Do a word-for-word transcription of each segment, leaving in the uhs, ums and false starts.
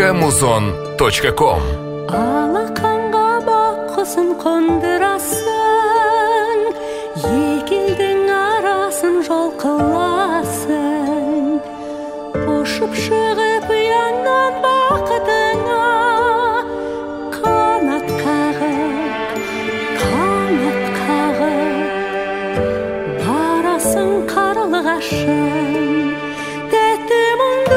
точка музон точка ком. Алақанға баққысын қондырасың, екі елдің арасын жол қыласың. Ұшып шығып ұяңнан бақытыңа, қанат қағып, қанат қағып, барасың қарлығашың. Тәтті мұңды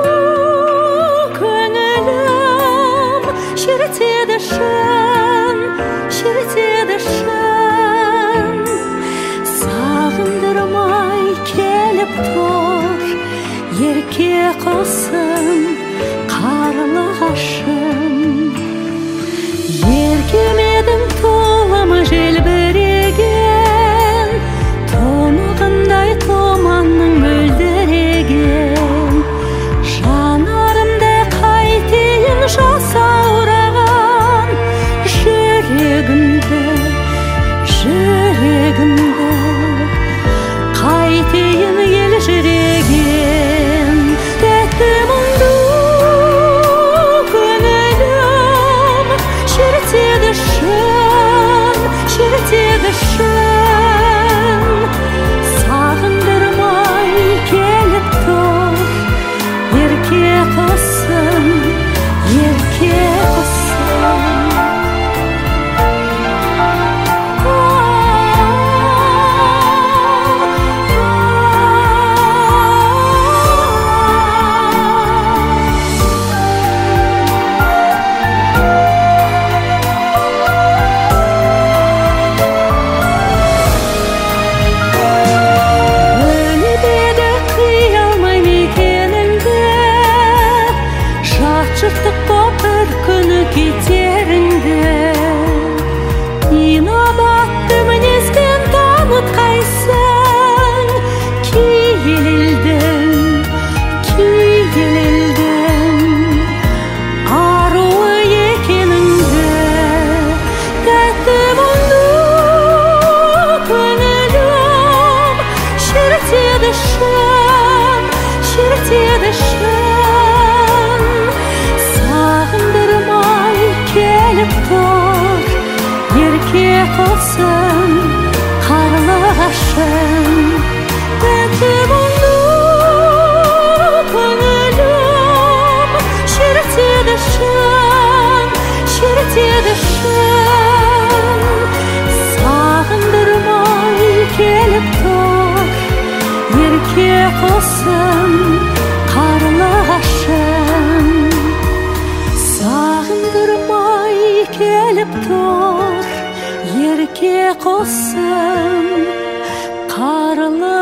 көңілім шірітеді шын, шірітеді шын. Сағындырмай келіп тұр ерке құсым, қарлығашым. Еркеледің толымы желбіреген, тонығындай томанның мөлдіреген. Жанарымды қайтейін жасаураған, жүрегімді, жүрегімді қайтейін ел жүреген. Тәтті мұңды көңілім шірітеді шын, шірітеді шын. Сағындырмай келіп тұр ерке құсым, ерке құсым. Жыртық боп бір күні кетеріңді, инабатты мінезбен танытқайсың. Киелілдің, киелілдің аруы екеніңді. Тәтті мұңды көңілім шірітеді шын, шірітеді шын. Сағындырмай келіп тұр ерке құсым, қарлығашым. Тәтті мұңды көңілім шірітеді шын, шірітеді шын. Сағындырмай келіп тұр ерке құсым, қарлығашым. Сағындырмай келіп тұр ерке құсым, қарлығашым.